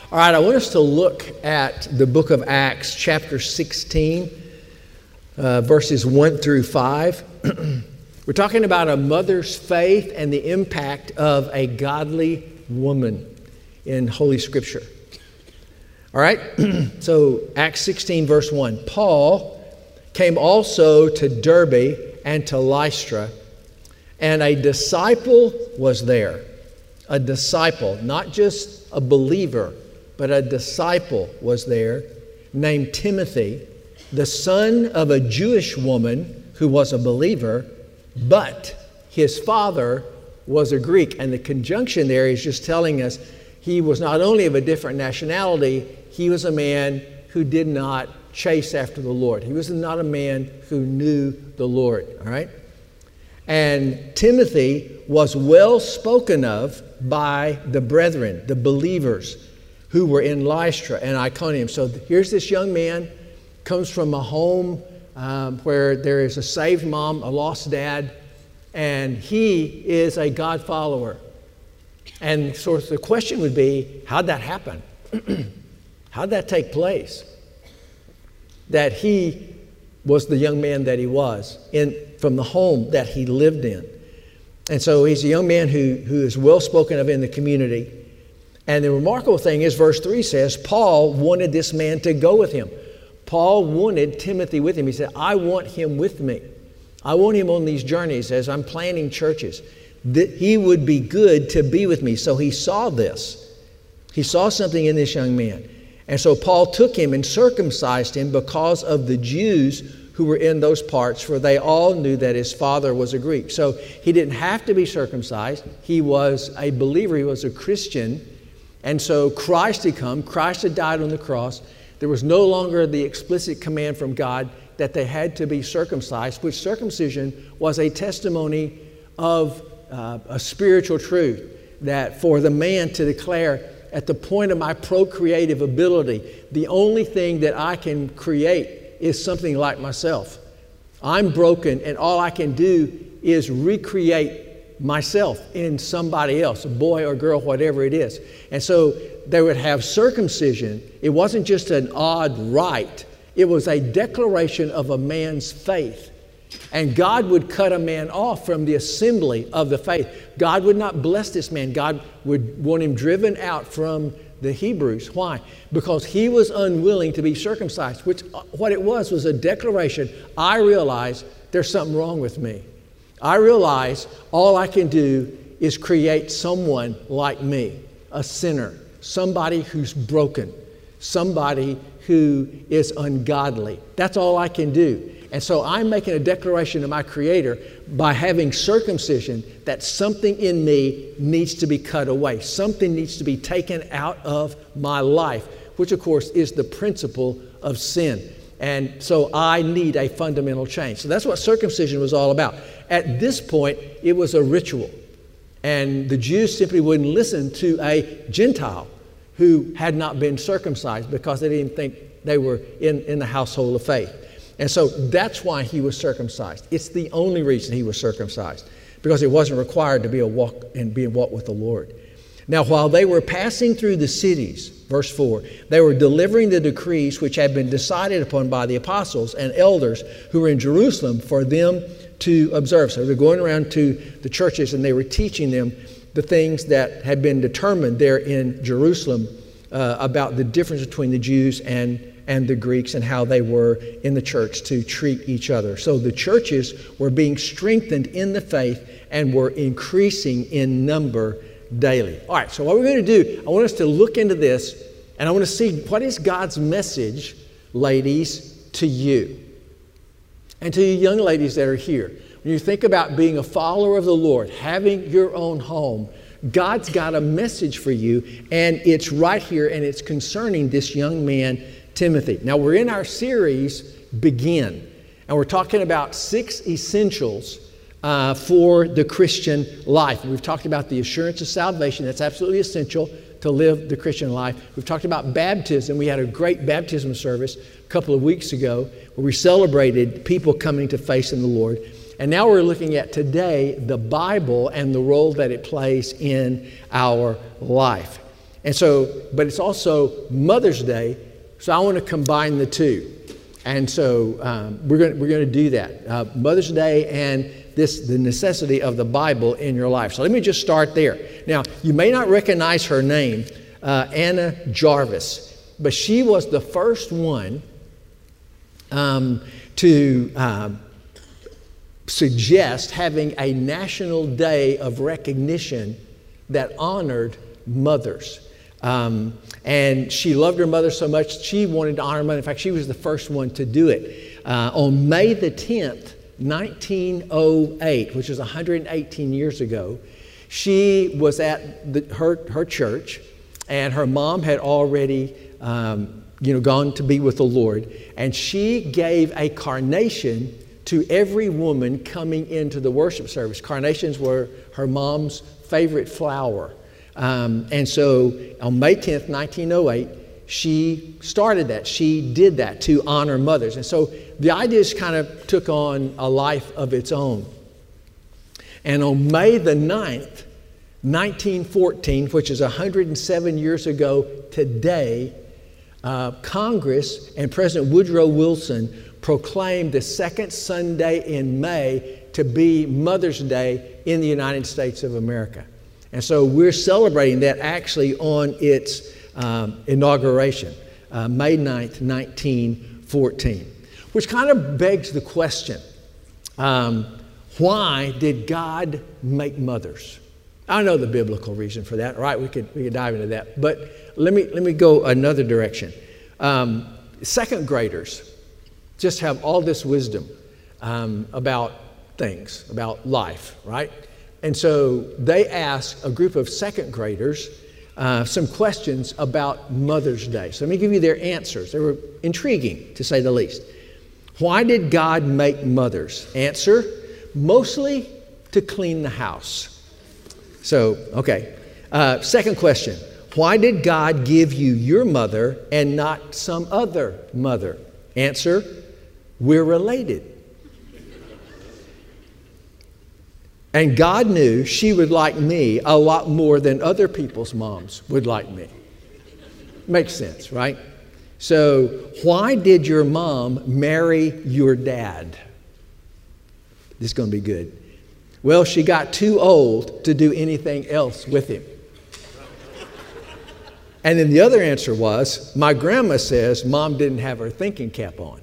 All right, I want us to look at the book of Acts, chapter 16, verses 1 through 5. We're talking about a mother's faith and the impact of a godly woman in Holy Scripture. All right, so Acts 16, verse 1. Paul came also to Derbe and to Lystra, and a disciple was there. A disciple, not just a believer, but a disciple was there named Timothy, the son of a Jewish woman who was a believer, but his father was a Greek. And the conjunction there is just telling us he was not only of a different nationality, he was a man who did not chase after the Lord. He was not a man who knew the Lord, all right? And Timothy was well spoken of by the brethren, the believers, who were in Lystra and Iconium. So here's this young man, comes from a home where there is a saved mom, a lost dad, and he is a God follower. And so the question would be, how'd that happen? How'd that take place? That he was the young man that he was from the home that he lived in. And so he's a young man who is well spoken of in the community. And the remarkable thing is, verse 3 says, Paul wanted this man to go with him. Paul wanted Timothy with him. He said, I want him with me. I want him on these journeys as I'm planning churches. That he would be good to be with me. So he saw this. He saw something in this young man. And so Paul took him and circumcised him because of the Jews who were in those parts, for they all knew that his father was a Greek. So he didn't have to be circumcised. He was a believer. He was a Christian. And so Christ had come. Christ had died on the cross. There was no longer the explicit command from God that they had to be circumcised, which circumcision was a testimony of a spiritual truth, that for the man to declare, at the point of my procreative ability, the only thing that I can create is something like myself. I'm broken, and all I can do is recreate myself in somebody else, a boy or girl, whatever it is. And so they would have circumcision. It wasn't just an odd rite. It was a declaration of a man's faith. And God would cut a man off from the assembly of the faith. God would not bless this man. God would want him driven out from the Hebrews. Why? Because he was unwilling to be circumcised, which what it was a declaration. I realize there's something wrong with me. I realize all I can do is create someone like me, a sinner, somebody who's broken, somebody who is ungodly. That's all I can do. And so I'm making a declaration to my Creator by having circumcision that something in me needs to be cut away. Something needs to be taken out of my life, which of course is the principle of sin. And so I need a fundamental change. So that's what circumcision was all about. At this point, it was a ritual. And the Jews simply wouldn't listen to a Gentile who had not been circumcised because they didn't think they were in the household of faith. And so that's why he was circumcised. It's the only reason he was circumcised, because it wasn't required to be walk with the Lord. Now, while they were passing through the cities, verse 4, they were delivering the decrees which had been decided upon by the apostles and elders who were in Jerusalem for them to observe. So they're going around to the churches and they were teaching them the things that had been determined there in Jerusalem about the difference between the Jews and the Greeks and how they were in the church to treat each other. So the churches were being strengthened in the faith and were increasing in number daily. All right, so what we're going to do, I want us to look into this, and I want to see what is God's message, ladies, to you. And to you young ladies that are here. When you think about being a follower of the Lord, having your own home, God's got a message for you, and it's right here, and it's concerning this young man, Timothy. Now, we're in our series, Begin, and we're talking about 6 essentials for the Christian life. We've talked about the assurance of salvation. That's absolutely essential to live the Christian life. We've talked about baptism. We had a great baptism service a couple of weeks ago where we celebrated people coming to faith in the Lord. And now we're looking at today the Bible and the role that it plays in our life. And so, but it's also Mother's Day, so I want to combine the two. And so we're going to do that. Mother's Day and the necessity of the Bible in your life. So let me just start there. Now, you may not recognize her name, Anna Jarvis, but she was the first one to suggest having a national day of recognition that honored mothers. And she loved her mother so much, she wanted to honor her mother. In fact, she was the first one to do it. On May the 10th, 1908, which is 118 years ago, she was at her church, and her mom had already gone to be with the Lord, and she gave a carnation to every woman coming into the worship service. Carnations were her mom's favorite flower. And so on May 10th, 1908, she started that. She did that to honor mothers. And so the idea just kind of took on a life of its own. And on May the 9th, 1914, which is 107 years ago today, Congress and President Woodrow Wilson proclaimed the second Sunday in May to be Mother's Day in the United States of America. And so we're celebrating that actually on its inauguration, May 9th, 1914, which kind of begs the question, why did God make mothers? I know the biblical reason for that, all right? We could dive into that, but let me go another direction. Second graders just have all this wisdom about things, about life, right? And so they asked a group of second graders some questions about Mother's Day. So let me give you their answers. They were intriguing, to say the least. Why did God make mothers? Answer, mostly to clean the house. So, okay. Second question, why did God give you your mother and not some other mother? Answer, we're related. And God knew she would like me a lot more than other people's moms would like me. Makes sense, right? So, why did your mom marry your dad? This is going to be good. Well, she got too old to do anything else with him. And then the other answer was, my grandma says Mom didn't have her thinking cap on.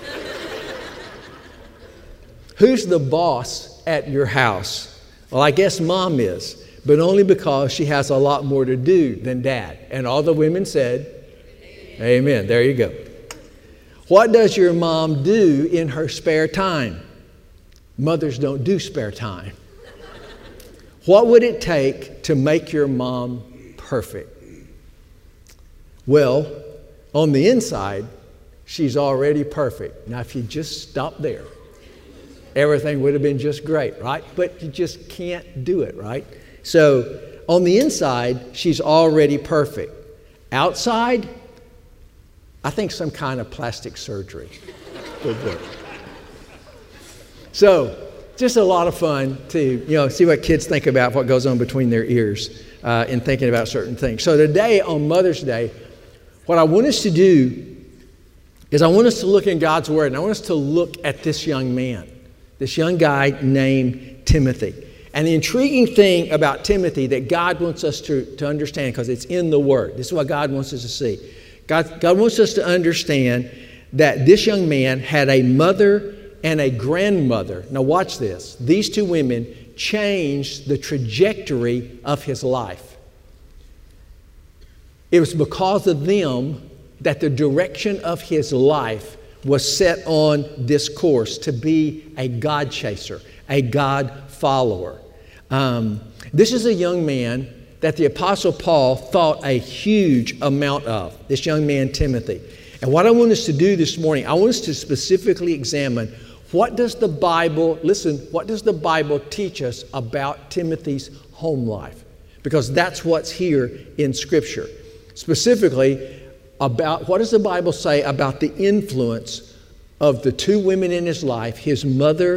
Who's the boss at your house? Well, I guess Mom is, but only because she has a lot more to do than Dad. And all the women said, Amen. There you go. What does your mom do in her spare time? Mothers don't do spare time. What would it take to make your mom perfect? Well, on the inside, she's already perfect. Now, if you just stop there, everything would have been just great, right? But you just can't do it, right? So, on the inside, she's already perfect. Outside, I think some kind of plastic surgery would work. So, just a lot of fun to see what kids think about what goes on between their ears in thinking about certain things. So today on Mother's Day, what I want us to do is I want us to look in God's Word, and I want us to look at this young man, this young guy named Timothy. And the intriguing thing about Timothy that God wants us to understand, because it's in the Word. This is what God wants us to see. God wants us to understand that this young man had a mother and a grandmother. Now watch this. These two women changed the trajectory of his life. It was because of them that the direction of his life was set on this course to be a God chaser, a God follower. This is a young man that the Apostle Paul thought a huge amount of, this young man Timothy. And what I want us to do this morning, I want us to specifically examine what does the Bible teach us about Timothy's home life? Because that's what's here in Scripture. Specifically, about what does the Bible say about the influence of the two women in his life, his mother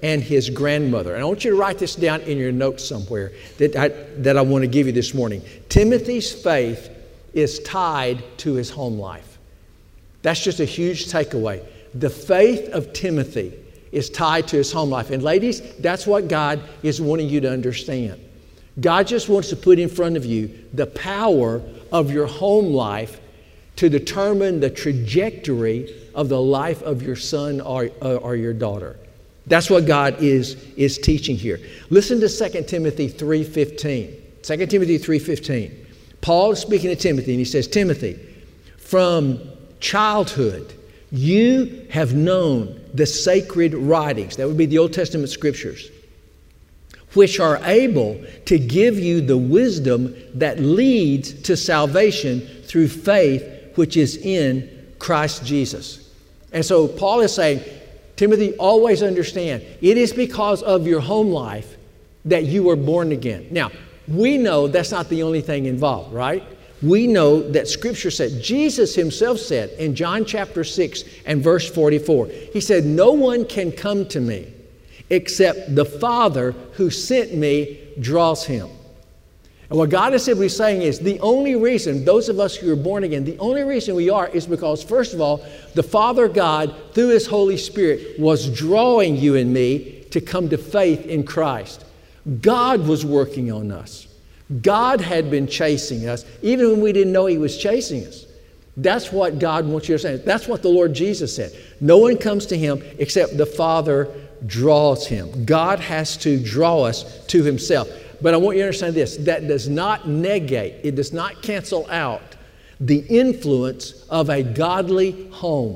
and his grandmother. And I want you to write this down in your notes somewhere that I want to give you this morning. Timothy's faith is tied to his home life. That's just a huge takeaway. The faith of Timothy is tied to his home life. And ladies, that's what God is wanting you to understand. God just wants to put in front of you the power of your home life to determine the trajectory of the life of your son or your daughter. That's what God is teaching here. Listen to 2 Timothy 3:15. 2 Timothy 3:15. Paul is speaking to Timothy, and he says, Timothy, from childhood you have known the sacred writings. That would be the Old Testament scriptures, which are able to give you the wisdom that leads to salvation through faith, which is in Christ Jesus. And so Paul is saying, Timothy, always understand, it is because of your home life that you were born again. Now, we know that's not the only thing involved, right? We know that Scripture said, Jesus himself said in John chapter 6 and verse 44, he said, no one can come to me except the Father who sent me draws him. And what God is simply saying is the only reason, those of us who are born again, the only reason we are is because, first of all, the Father God, through His Holy Spirit, was drawing you and me to come to faith in Christ. God was working on us. God had been chasing us, even when we didn't know He was chasing us. That's what God wants you to say. That's what the Lord Jesus said. No one comes to Him except the Father draws him. God has to draw us to Himself. But I want you to understand this. That does not negate, it does not cancel out the influence of a godly home.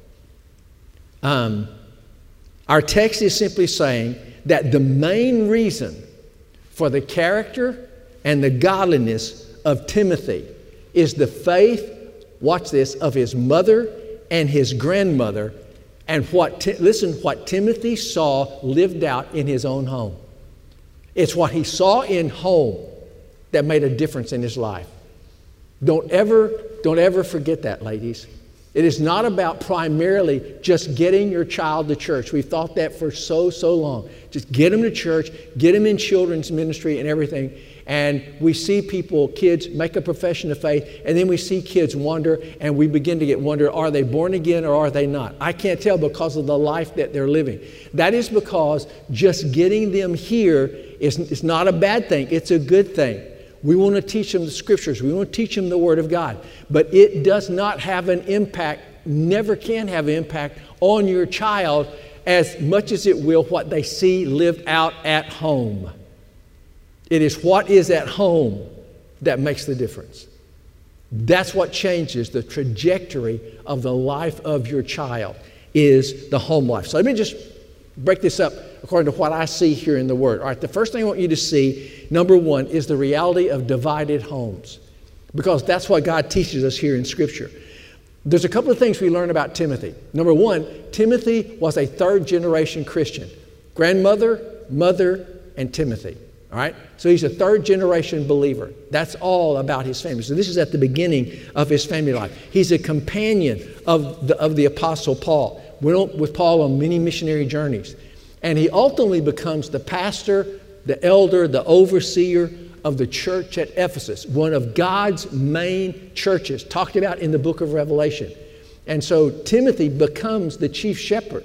Our text is simply saying that the main reason for the character and the godliness of Timothy is the faith, watch this, of his mother and his grandmother, and what Timothy saw lived out in his own home. It's what he saw in home that made a difference in his life. Don't ever forget that, ladies. It is not about primarily just getting your child to church. We've thought that for so long. Just get them to church, get them in children's ministry and everything. And we see kids make a profession of faith, and then we see kids wander, and we begin to wonder, are they born again or are they not? I can't tell because of the life that they're living. That is because just getting them here is not a bad thing. It's a good thing. We want to teach them the Scriptures. We want to teach them the Word of God. But it does not have an impact, never can have an impact on your child as much as it will what they see lived out at home. It is what is at home that makes the difference. That's what changes the trajectory of the life of your child, is the home life. So let me just break this up according to what I see here in the Word. All right, the first thing I want you to see, number one, is the reality of divided homes, because that's what God teaches us here in Scripture. There's a couple of things we learn about Timothy. Number one, Timothy was a third-generation Christian. Grandmother, mother, and Timothy. All right? So he's a third-generation believer. That's all about his family. So this is at the beginning of his family life. He's a companion of the Apostle Paul. Went with Paul on many missionary journeys. And he ultimately becomes the pastor, the elder, the overseer of the church at Ephesus, one of God's main churches, talked about in the book of Revelation. And so Timothy becomes the chief shepherd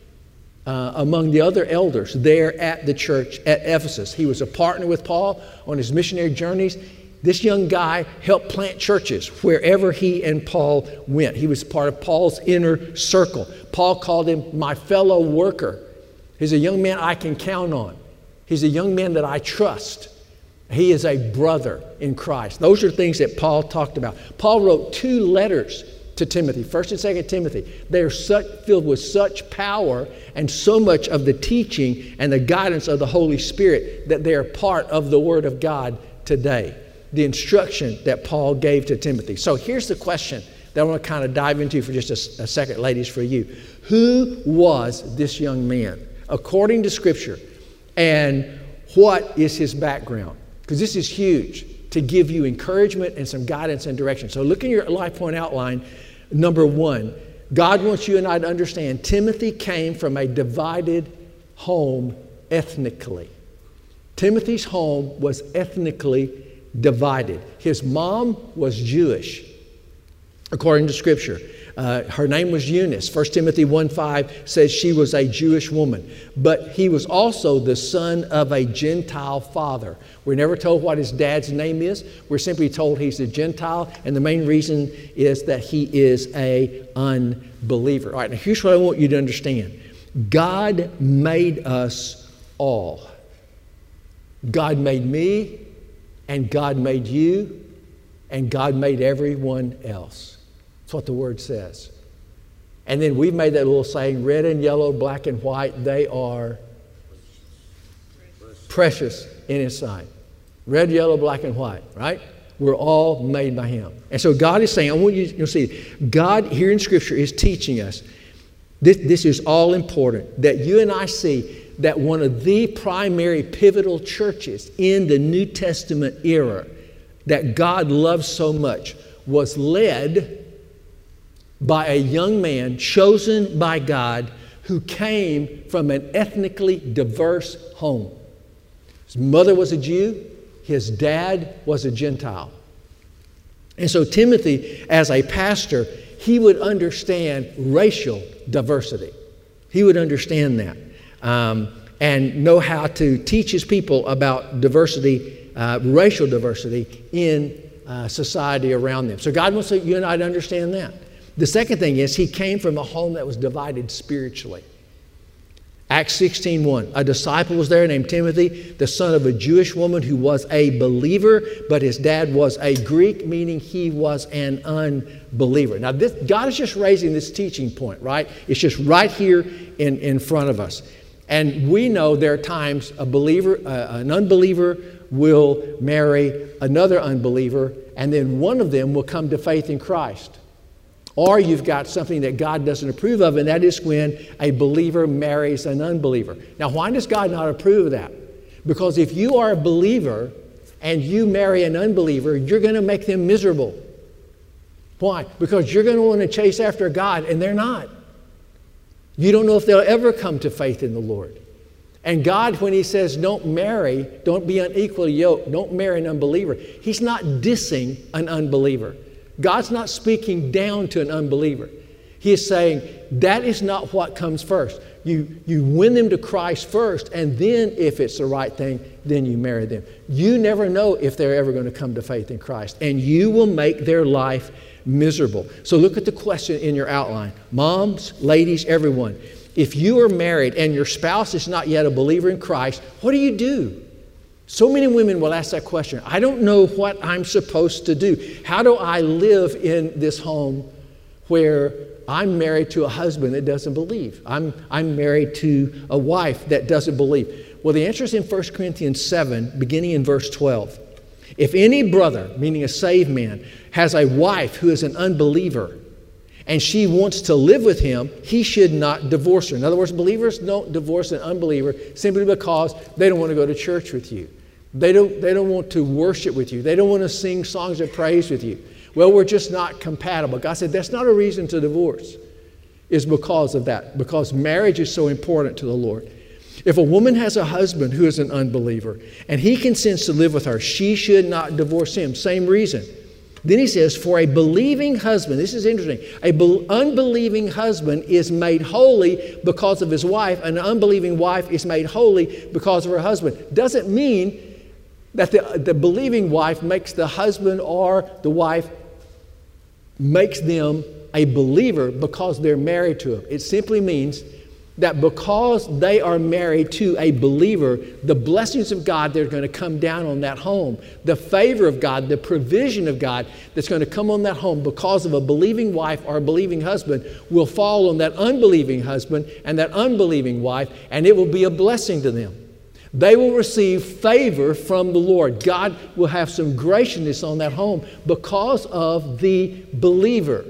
among the other elders there at the church at Ephesus. He was a partner with Paul on his missionary journeys. This young guy helped plant churches wherever he and Paul went. He was part of Paul's inner circle. Paul called him my fellow worker. He's a young man I can count on. He's a young man that I trust. He is a brother in Christ. Those are things that Paul talked about. Paul wrote 2 letters to Timothy, 1 and 2 Timothy. They are filled with such power and so much of the teaching and the guidance of the Holy Spirit that they are part of the Word of God today. The instruction that Paul gave to Timothy. So here's the question that I want to kind of dive into for just a second, ladies, for you. Who was this young man according to Scripture, and what is his background? Because this is huge to give you encouragement and some guidance and direction. So look in your life point outline. Number one, God wants you and I to understand Timothy came from a divided home ethnically. Timothy's home was ethnically divided. His mom was Jewish, according to Scripture. Her name was Eunice. 1 Timothy 1:5 says she was a Jewish woman. But he was also the son of a Gentile father. We're never told what his dad's name is. We're simply told he's a Gentile, and the main reason is that he is an unbeliever. All right, now here's what I want you to understand. God made us all. God made me, and God made you, and God made everyone else. That's what the Word says. And then we've made that little saying, red and yellow, black and white, they are precious in His sight. Red, yellow, black, and white, right? We're all made by Him. And so God is saying, I want you to see, God here in Scripture is teaching us, this is all important, that you and I see that one of the primary pivotal churches in the New Testament era that God loves so much was led by a young man chosen by God who came from an ethnically diverse home. His mother was a Jew, his dad was a Gentile. And so Timothy, as a pastor, he would understand racial diversity. He would understand that and know how to teach his people about diversity, racial diversity in society around them. So God wants you and I to understand that. The second thing is he came from a home that was divided spiritually. Acts 16:1. A disciple was there named Timothy, the son of a Jewish woman who was a believer, but his dad was a Greek, meaning he was an unbeliever. Now, God is just raising this teaching point, right? It's just right here in front of us. And we know there are times an unbeliever will marry another unbeliever, and then one of them will come to faith in Christ. Or you've got something that God doesn't approve of, and that is when a believer marries an unbeliever. Now, why does God not approve of that? Because if you are a believer and you marry an unbeliever, you're going to make them miserable. Why? Because you're going to want to chase after God, and they're not. You don't know if they'll ever come to faith in the Lord. And God, when He says don't marry, don't be unequally yoked, don't marry an unbeliever, He's not dissing an unbeliever. God's not speaking down to an unbeliever. He is saying that is not what comes first. You win them to Christ first, and then if it's the right thing, then you marry them. You never know if they're ever going to come to faith in Christ, and you will make their life miserable. So look at the question in your outline. Moms, ladies, everyone. If you are married and your spouse is not yet a believer in Christ, what do you do? So many women will ask that question. I don't know what I'm supposed to do. How do I live in this home where I'm married to a husband that doesn't believe? I'm married to a wife that doesn't believe. Well, the answer is in 1 Corinthians 7, beginning in verse 12. If any brother, meaning a saved man, has a wife who is an unbeliever, and she wants to live with him, he should not divorce her. In other words, believers don't divorce an unbeliever simply because they don't want to go to church with you. They don't want to worship with you. They don't want to sing songs of praise with you. Well, we're just not compatible. God said that's not a reason to divorce. It's because of that, because marriage is so important to the Lord. If a woman has a husband who is an unbeliever and he consents to live with her, she should not divorce him. Same reason. Then he says, for a believing husband, this is interesting, an unbelieving husband is made holy because of his wife, and an unbelieving wife is made holy because of her husband. Doesn't mean that the believing wife makes the husband or the wife makes them a believer because they're married to him. It simply means that because they are married to a believer, the blessings of God that are going to come down on that home, the favor of God, the provision of God that's going to come on that home because of a believing wife or a believing husband will fall on that unbelieving husband and that unbelieving wife, and it will be a blessing to them. They will receive favor from the Lord. God will have some graciousness on that home because of the believer.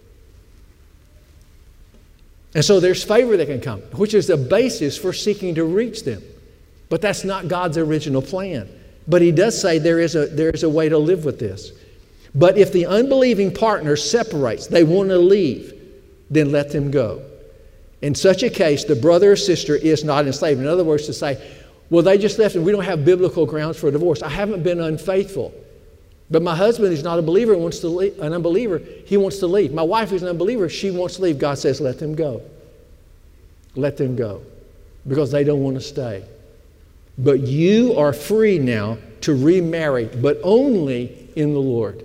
And so there's favor that can come, which is the basis for seeking to reach them. But that's not God's original plan. But He does say there is a way to live with this. But if the unbelieving partner separates, they want to leave, then let them go. In such a case, the brother or sister is not enslaved. In other words, to say, well, they just left and we don't have biblical grounds for a divorce. I haven't been unfaithful. But my husband is not a believer and wants to leave, an unbeliever, he wants to leave. My wife is an unbeliever, she wants to leave. God says, let them go. Let them go. Because they don't want to stay. But you are free now to remarry, but only in the Lord.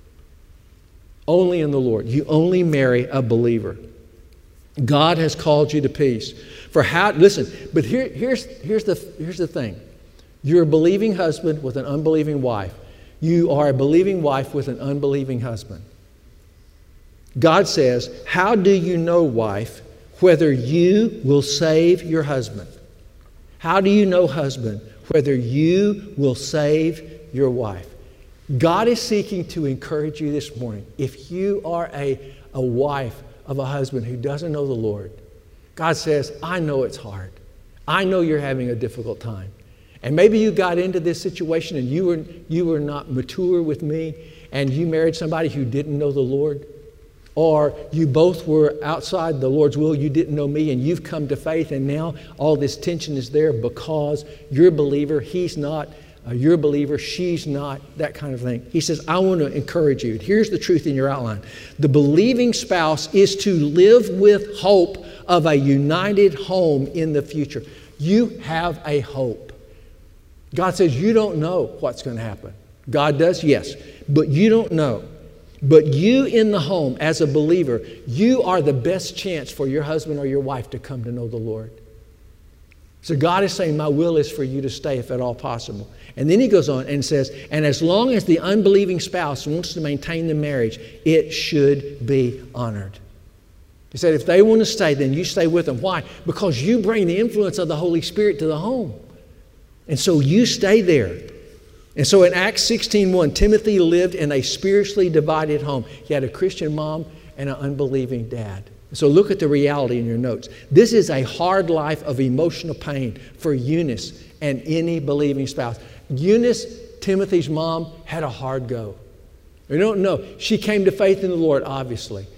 Only in the Lord. You only marry a believer. God has called you to peace. Listen, but here's the thing. You're a believing husband with an unbelieving wife. You are a believing wife with an unbelieving husband. God says, how do you know, wife, whether you will save your husband? How do you know, husband, whether you will save your wife? God is seeking to encourage you this morning. If you are a wife of a husband who doesn't know the Lord, God says, I know it's hard. I know you're having a difficult time. And maybe you got into this situation and you were not mature with me and you married somebody who didn't know the Lord. Or you both were outside the Lord's will, you didn't know me, and you've come to faith, and now all this tension is there because you're a believer, he's not, you're a believer, she's not, that kind of thing. He says, I want to encourage you. Here's the truth in your outline. The believing spouse is to live with hope of a united home in the future. You have a hope. God says you don't know what's going to happen. God does, yes, but you don't know. But you in the home as a believer, you are the best chance for your husband or your wife to come to know the Lord. So God is saying, my will is for you to stay if at all possible. And then he goes on and says, and as long as the unbelieving spouse wants to maintain the marriage, it should be honored. He said, if they want to stay, then you stay with them. Why? Because you bring the influence of the Holy Spirit to the home. And so you stay there. And so in Acts 16:1, Timothy lived in a spiritually divided home. He had a Christian mom and an unbelieving dad. So look at the reality in your notes. This is a hard life of emotional pain for Eunice and any believing spouse. Eunice, Timothy's mom, had a hard go. We don't know. She came to faith in the Lord, obviously.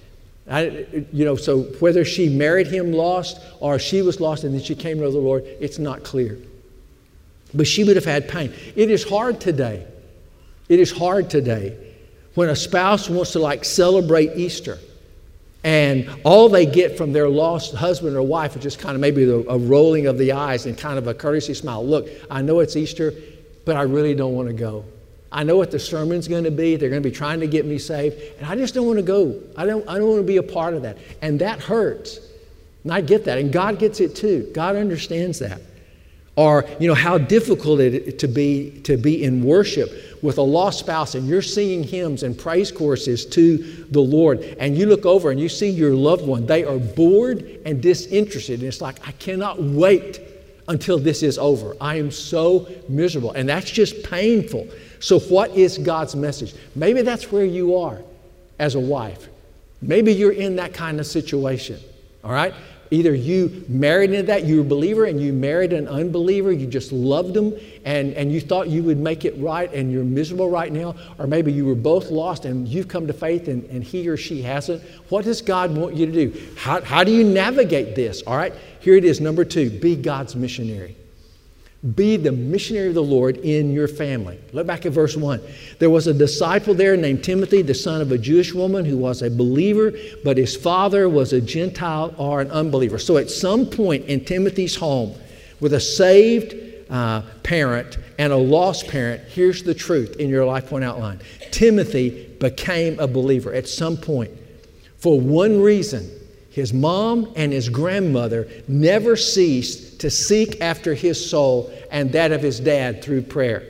So whether she married him lost or she was lost and then she came to the Lord, it's not clear. But she would have had pain. It is hard today. It is hard today when a spouse wants to celebrate Easter and all they get from their lost husband or wife is just kind of maybe a rolling of the eyes and kind of a courtesy smile. Look, I know it's Easter, but I really don't want to go. I know what the sermon's going to be. They're going to be trying to get me saved, and I just don't want to go. I don't want to be a part of that. And that hurts. And I get that. And God gets it too. God understands that. Or, how difficult it is to be in worship with a lost spouse and you're singing hymns and praise choruses to the Lord and you look over and you see your loved one. They are bored and disinterested. And it's like, I cannot wait until this is over. I am so miserable. And that's just painful. So what is God's message? Maybe that's where you are as a wife. Maybe you're in that kind of situation. All right? Either you married into that, you were a believer and you married an unbeliever, you just loved them and you thought you would make it right and you're miserable right now, or maybe you were both lost and you've come to faith and he or she hasn't. What does God want you to do? How do you navigate this? All right, here it is, number 2, be God's missionary. Be the missionary of the Lord in your family. Look back at verse 1. There was a disciple there named Timothy, the son of a Jewish woman who was a believer, but his father was a Gentile or an unbeliever. So at some point in Timothy's home, with a saved parent and a lost parent, here's the truth in your life point outline. Timothy became a believer at some point. For one reason, his mom and his grandmother never ceased to seek after his soul and that of his dad through prayer.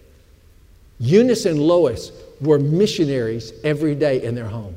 Eunice and Lois were missionaries every day in their home.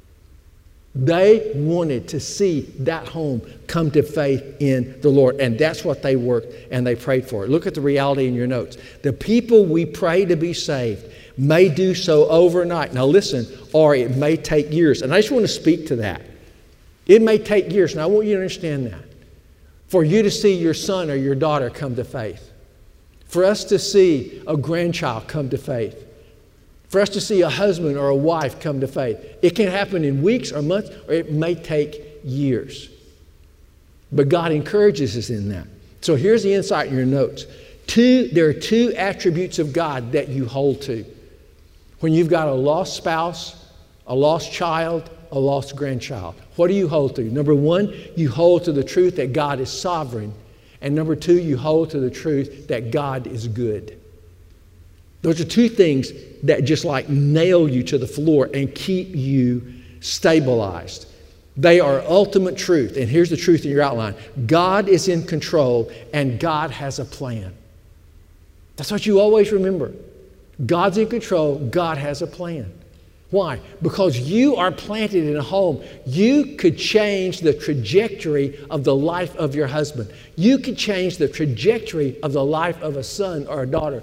They wanted to see that home come to faith in the Lord, and that's what they worked and they prayed for. Look at the reality in your notes. The people we pray to be saved may do so overnight. Now listen, or it may take years. And I just want to speak to that. It may take years, and I want you to understand that, for you to see your son or your daughter come to faith, for us to see a grandchild come to faith, for us to see a husband or a wife come to faith. It can happen in weeks or months, or it may take years. But God encourages us in that. So here's the insight in your notes. There are two attributes of God that you hold to. When you've got a lost spouse, a lost child, a lost grandchild, what do you hold to? Number one, you hold to the truth that God is sovereign. And number two, you hold to the truth that God is good. Those are two things that just like nail you to the floor and keep you stabilized. They are ultimate truth. And here's the truth in your outline. God is in control and God has a plan. That's what you always remember. God's in control. God has a plan. Why? Because you are planted in a home. You could change the trajectory of the life of your husband. You could change the trajectory of the life of a son or a daughter.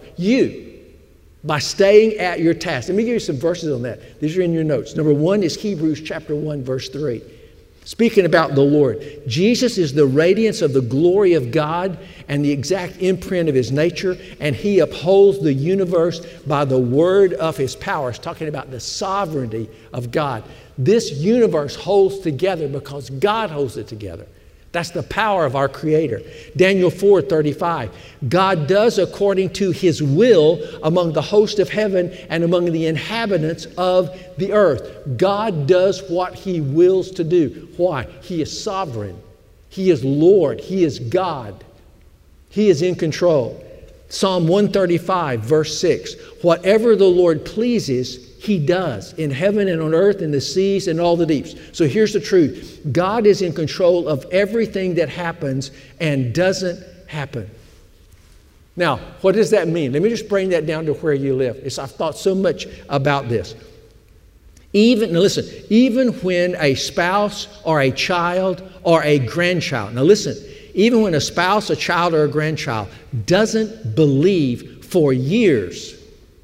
By staying at your task. Let me give you some verses on that. These are in your notes. Number one is Hebrews chapter 1, verse 3. Speaking about the Lord, Jesus is the radiance of the glory of God and the exact imprint of His nature, and He upholds the universe by the word of His power. It's talking about the sovereignty of God. This universe holds together because God holds it together. That's the power of our Creator. Daniel 4:35. God does according to His will among the host of heaven and among the inhabitants of the earth. God does what He wills to do. Why? He is sovereign. He is Lord. He is God. He is in control. Psalm 135, verse 6. Whatever the Lord pleases, He does in heaven and on earth, in the seas and all the deeps. So here's the truth. God is in control of everything that happens and doesn't happen. Now, what does that mean? Let me just bring that down to where you live. I've thought so much about this. Even when a spouse or a child or a grandchild, even when a spouse, a child, or a grandchild doesn't believe for years,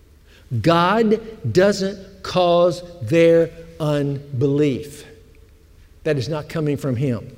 God doesn't cause their unbelief. That is not coming from Him.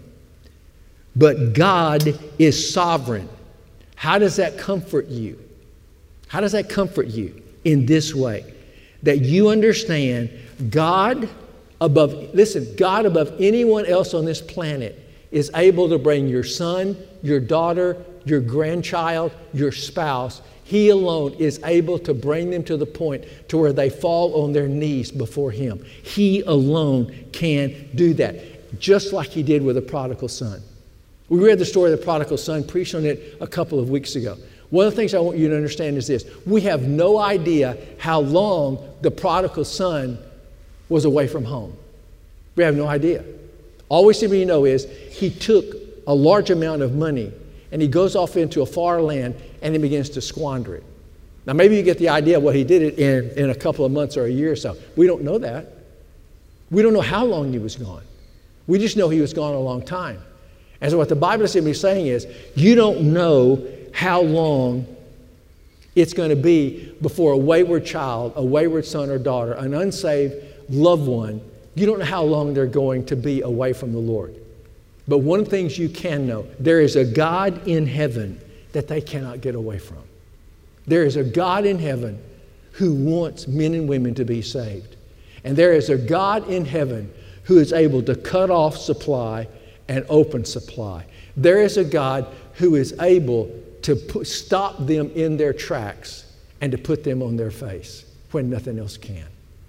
But God is sovereign. How does that comfort you? How does that comfort you? In this way, that you understand God above anyone else on this planet is able to bring your son, your daughter, your grandchild, your spouse. He alone is able to bring them to the point to where they fall on their knees before Him. He alone can do that, just like He did with the prodigal son. We read the story of the prodigal son, preached on it a couple of weeks ago. One of the things I want you to understand is this. We have no idea how long the prodigal son was away from home. We have no idea. All we simply know is he took a large amount of money and he goes off into a far land and he begins to squander it. Now maybe you get the idea, well, he did it in a couple of months or a year or so. We don't know that. We don't know how long he was gone. We just know he was gone a long time. And so what the Bible is simply saying is, you don't know how long it's going to be before a wayward child, a wayward son or daughter, an unsaved loved one, you don't know how long they're going to be away from the Lord. But one of the things you can know, there is a God in heaven that they cannot get away from. There is a God in heaven who wants men and women to be saved. And there is a God in heaven who is able to cut off supply and open supply. There is a God who is able to stop them in their tracks and to put them on their face when nothing else can.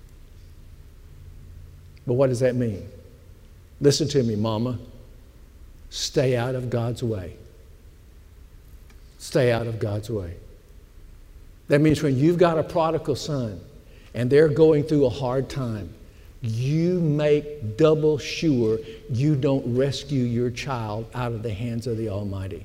But what does that mean? Listen to me, Mama. Stay out of God's way. Stay out of God's way. That means when you've got a prodigal son and they're going through a hard time, you make double sure you don't rescue your child out of the hands of the Almighty.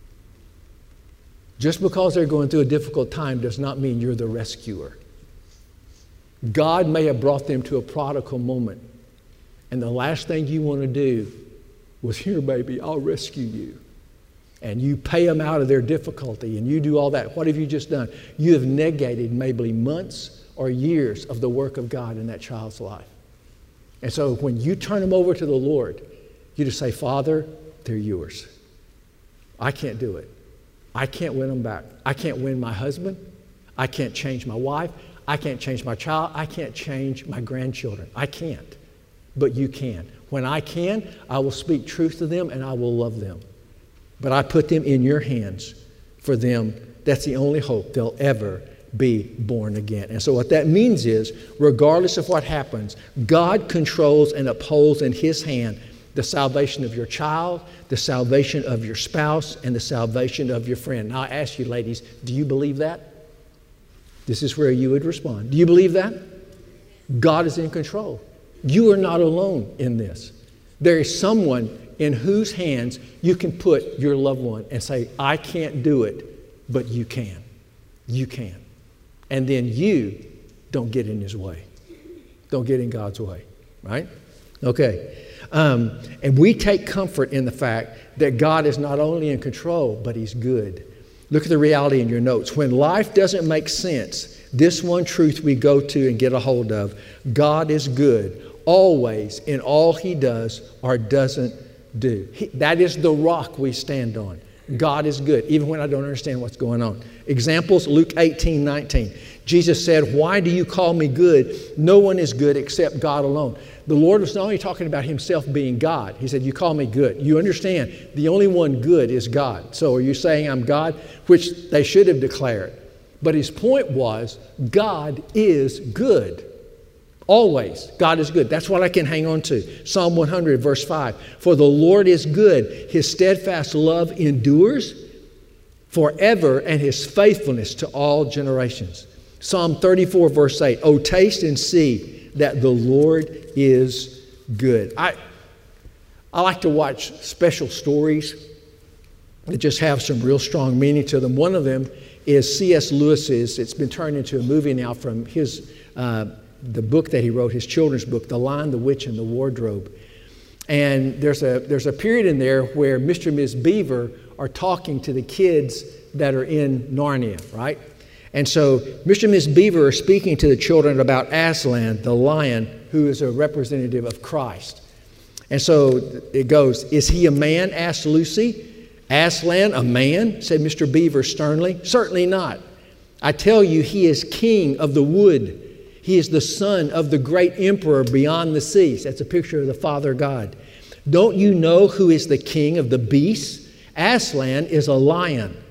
Just because they're going through a difficult time does not mean you're the rescuer. God may have brought them to a prodigal moment, and the last thing you want to do was, here, baby, I'll rescue you. And you pay them out of their difficulty, and you do all that. What have you just done? You have negated maybe months or years of the work of God in that child's life. And so when you turn them over to the Lord, you just say, Father, they're yours. I can't do it. I can't win them back. I can't win my husband. I can't change my wife. I can't change my child. I can't change my grandchildren. I can't. but you can. When I can, I will speak truth to them and I will love them. But I put them in your hands for them. That's the only hope they'll ever be born again. And so what that means is, regardless of what happens, God controls and upholds in His hand the salvation of your child, the salvation of your spouse, and the salvation of your friend. Now I ask you, ladies, do you believe that? This is where you would respond. Do you believe that? God is in control. You are not alone in this. There is someone in whose hands you can put your loved one and say, I can't do it, but you can. You can. And then you don't get in His way. Don't get in God's way, right? Okay. And we take comfort in the fact that God is not only in control, but He's good. Look at the reality in your notes. When life doesn't make sense, this one truth we go to and get a hold of: God is good, always, in all He does or doesn't do. That is the rock we stand on. God is good, even when I don't understand what's going on. Examples, Luke 18:19. Jesus said, why do you call me good? No one is good except God alone. The Lord was not only talking about Himself being God. He said, you call me good. You understand, the only one good is God. So are you saying I'm God? Which they should have declared. But His point was, God is good. Always, God is good. That's what I can hang on to. Psalm 100, verse 5. For the Lord is good. His steadfast love endures forever, and His faithfulness to all generations. Psalm 34, verse 8. Oh, taste and see that the Lord is good. I like to watch special stories that just have some real strong meaning to them. One of them is C.S. Lewis's. It's been turned into a movie now from his the book that he wrote, his children's book, The Lion, the Witch, and the Wardrobe. And there's a period in there where Mr. and Ms. Beaver are talking to the kids that are in Narnia, right? And so Mr. and Ms. Beaver are speaking to the children about Aslan, the lion, who is a representative of Christ. And so it goes, is he a man? Asked Lucy. Aslan, a man? Said Mr. Beaver sternly. Certainly not. I tell you, he is king of the wood. He is the son of the great emperor beyond the seas. That's a picture of the Father God. Don't you know who is the king of the beasts? Aslan is a lion,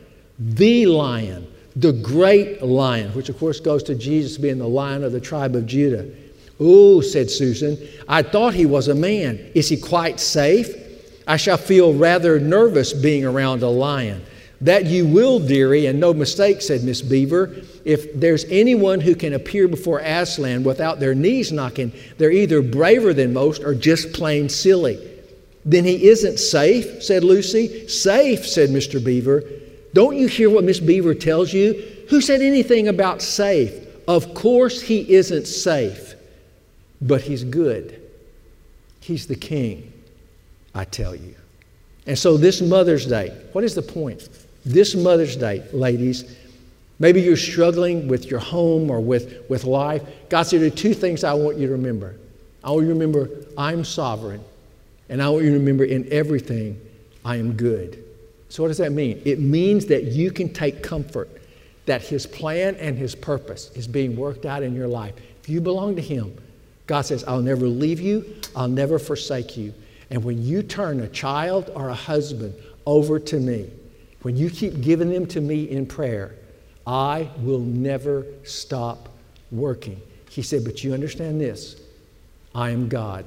the great lion, which of course goes to Jesus being the Lion of the tribe of Judah. Oh, said Susan, I thought he was a man. Is he quite safe? I shall feel rather nervous being around a lion. That you will, dearie, and no mistake, said Miss Beaver. If there's anyone who can appear before Aslan without their knees knocking, they're either braver than most or just plain silly. Then he isn't safe, said Lucy. Safe, said Mr. Beaver. Don't you hear what Miss Beaver tells you? Who said anything about safe? Of course he isn't safe, but he's good. He's the king, I tell you. And so this Mother's Day, what is the point? This Mother's Day, ladies, maybe you're struggling with your home or with life. God said, there are two things I want you to remember. I want you to remember I'm sovereign, and I want you to remember in everything I am good. So what does that mean? It means that you can take comfort that His plan and His purpose is being worked out in your life. If you belong to Him, God says, I'll never leave you, I'll never forsake you. And when you turn a child or a husband over to me, when you keep giving them to me in prayer, I will never stop working. He said, but you understand this, I am God,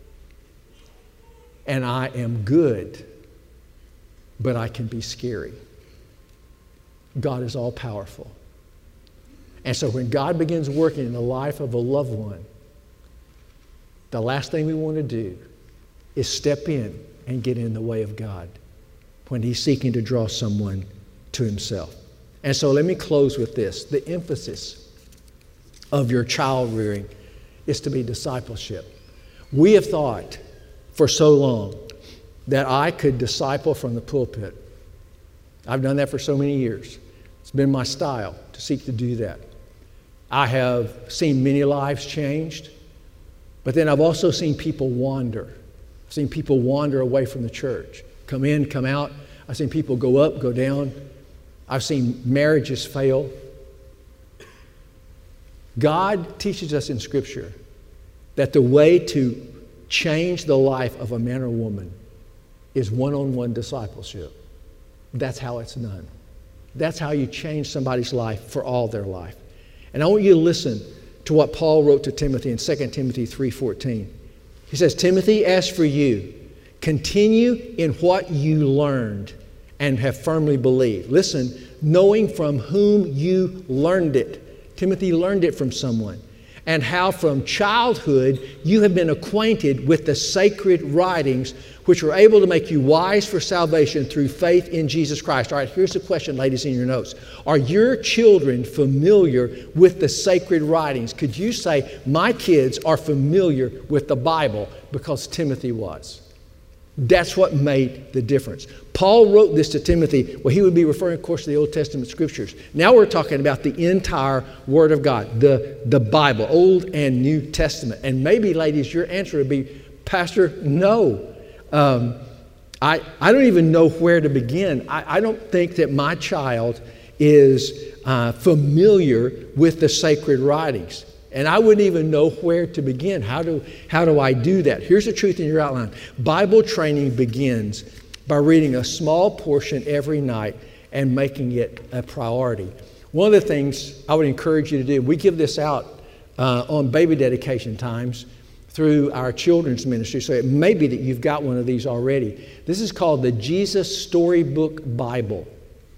and I am good, but I can be scary. God is all powerful. And so when God begins working in the life of a loved one, the last thing we want to do is step in and get in the way of God when He's seeking to draw someone to Himself. And so let me close with this. The emphasis of your child rearing is to be discipleship. We have thought for so long that I could disciple from the pulpit. I've done that for so many years. It's been my style to seek to do that. I have seen many lives changed, but then I've also seen people wander. I've seen people wander away from the church, come in, come out. I've seen people go up, go down. I've seen marriages fail. God teaches us in Scripture that the way to change the life of a man or woman is one-on-one discipleship. That's how it's done. That's how you change somebody's life for all their life. And I want you to listen to what Paul wrote to Timothy in 2 Timothy 3:14. He says, Timothy, as for you, continue in what you learned and have firmly believed. Listen, knowing from whom you learned it. Timothy learned it from someone. And how from childhood you have been acquainted with the sacred writings which are able to make you wise for salvation through faith in Jesus Christ. All right, here's the question, ladies, in your notes. Are your children familiar with the sacred writings? Could you say, my kids are familiar with the Bible, because Timothy was? That's what made the difference. Paul wrote this to Timothy. Well, he would be referring, of course, to the Old Testament scriptures. Now we're talking about the entire Word of God, the Bible, Old and New Testament. And maybe, ladies, your answer would be, Pastor, no. I don't even know where to begin. I don't think that my child is familiar with the sacred writings. And I wouldn't even know where to begin. How do I do that? Here's the truth in your outline. Bible training begins by reading a small portion every night and making it a priority. One of the things I would encourage you to do, we give this out on baby dedication times through our children's ministry, so it may be that you've got one of these already. This is called the Jesus Storybook Bible.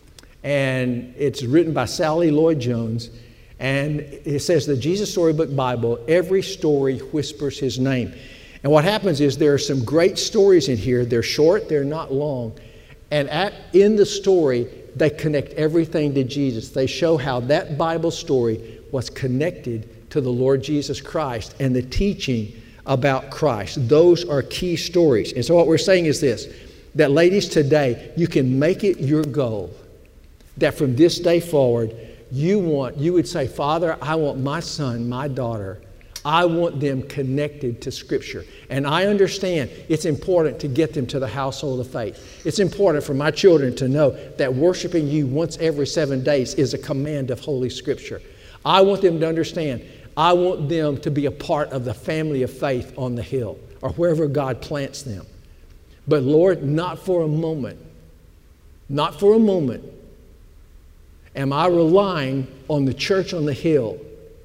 And it's written by Sally Lloyd-Jones. And it says the Jesus Storybook Bible, every story whispers his name. And what happens is there are some great stories in here. They're short, they're not long. And in the story, they connect everything to Jesus. They show how that Bible story was connected to the Lord Jesus Christ and the teaching about Christ. Those are key stories. And so what we're saying is this, that ladies, today, you can make it your goal that from this day forward, you would say, Father, I want my son, my daughter, I want them connected to Scripture. And I understand it's important to get them to the household of faith. It's important for my children to know that worshiping you once every 7 days is a command of Holy Scripture. I want them to understand, I want them to be a part of the family of faith on the hill or wherever God plants them. But Lord, not for a moment am I relying on the church on the hill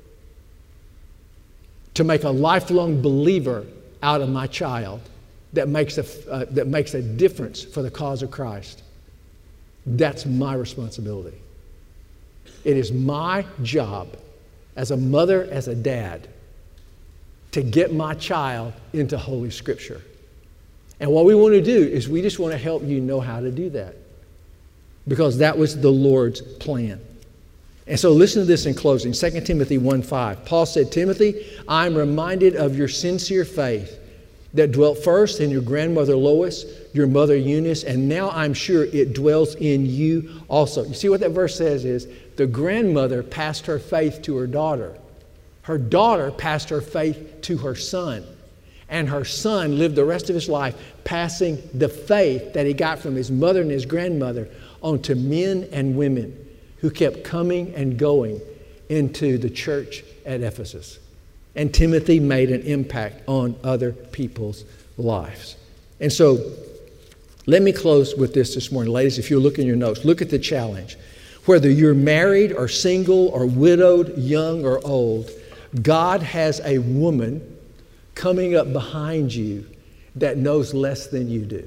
to make a lifelong believer out of my child that makes a difference for the cause of Christ. That's my responsibility. It is my job as a mother, as a dad, to get my child into Holy Scripture. And what we want to do is we just want to help you know how to do that, because that was the Lord's plan. And so listen to this in closing. 2 Timothy 1:5. Paul said, Timothy, I am reminded of your sincere faith that dwelt first in your grandmother Lois, your mother Eunice, and now I'm sure it dwells in you also. You see what that verse says is, the grandmother passed her faith to her daughter. Her daughter passed her faith to her son. And her son lived the rest of his life passing the faith that he got from his mother and his grandmother on to men and women who kept coming and going into the church at Ephesus. And Timothy made an impact on other people's lives. And so, let me close with this morning. Ladies, if you look in your notes, look at the challenge. Whether you're married or single or widowed, young or old, God has a woman coming up behind you that knows less than you do.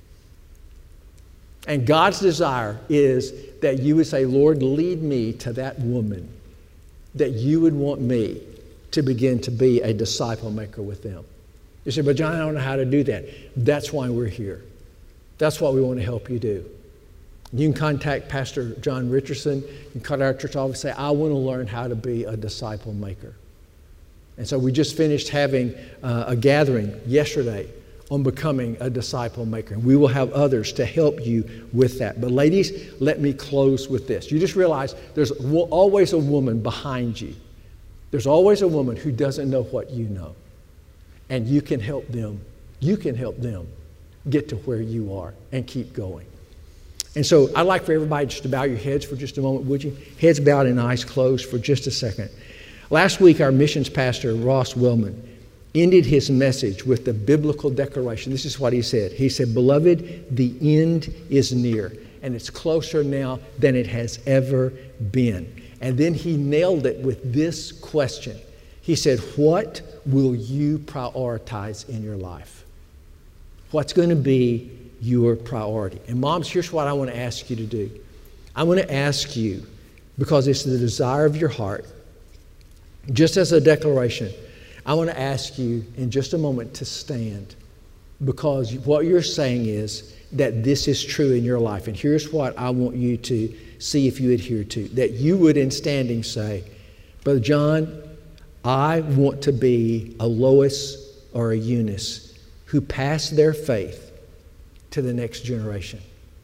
And God's desire is that you would say, Lord, lead me to that woman that you would want me to begin to be a disciple maker with them. You say, but John, I don't know how to do that. That's why we're here. That's what we want to help you do. You can contact Pastor John Richardson. You can contact our church office and say, I want to learn how to be a disciple maker. And so we just finished having a gathering yesterday on becoming a disciple maker. And we will have others to help you with that. But ladies, let me close with this. You just realize there's always a woman behind you. There's always a woman who doesn't know what you know. And you can help them. You can help them get to where you are and keep going. And so I'd like for everybody just to bow your heads for just a moment, would you? Heads bowed and eyes closed for just a second. Last week, our missions pastor, Ross Wellman, ended his message with the biblical declaration. This is what he said. He said, "Beloved, the end is near, and it's closer now than it has ever been." And then he nailed it with this question. He said, "What will you prioritize in your life? What's going to be your priority?" And moms, here's what I want to ask you to do. I want to ask you, because it's the desire of your heart, just as a declaration, I want to ask you in just a moment to stand, because what you're saying is that this is true in your life. And here's what I want you to see if you adhere to. That you would in standing say, "Brother John, I want to be a Lois or a Eunice who pass their faith to the next generation.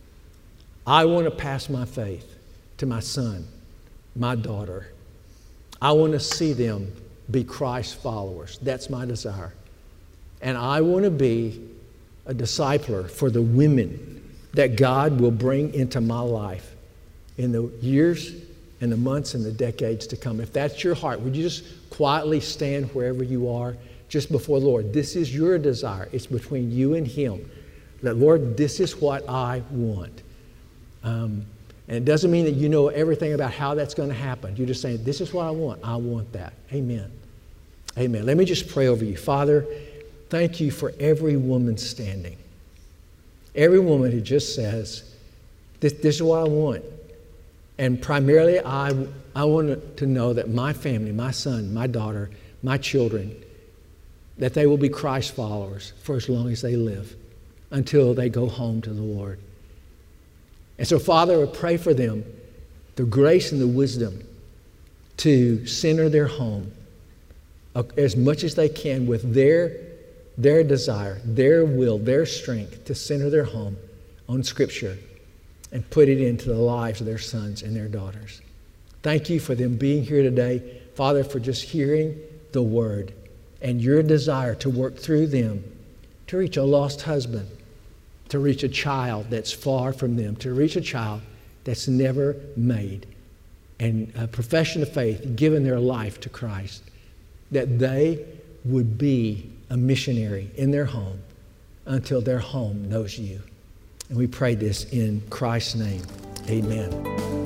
I want to pass my faith to my son, my daughter. I want to see them be Christ followers. That's my desire. And I want to be a discipler for the women that God will bring into my life in the years and the months and the decades to come." If that's your heart, would you just quietly stand wherever you are just before the Lord? This is your desire. It's between you and Him. That, Lord, this is what I want. And it doesn't mean that you know everything about how that's going to happen. You're just saying, this is what I want. I want that. Amen. Amen. Let me just pray over you. Father, thank you for every woman standing. Every woman who just says, this is what I want. And primarily, I want to know that my family, my son, my daughter, my children, that they will be Christ followers for as long as they live, until they go home to the Lord. And so, Father, I pray for them the grace and the wisdom to center their home as much as they can with their desire, their will, their strength to center their home on Scripture and put it into the lives of their sons and their daughters. Thank you for them being here today, Father, for just hearing the Word and your desire to work through them to reach a lost husband, to reach a child that's far from them, to reach a child that's never made and a profession of faith, given their life to Christ, that they would be a missionary in their home until their home knows you. And we pray this in Christ's name. Amen.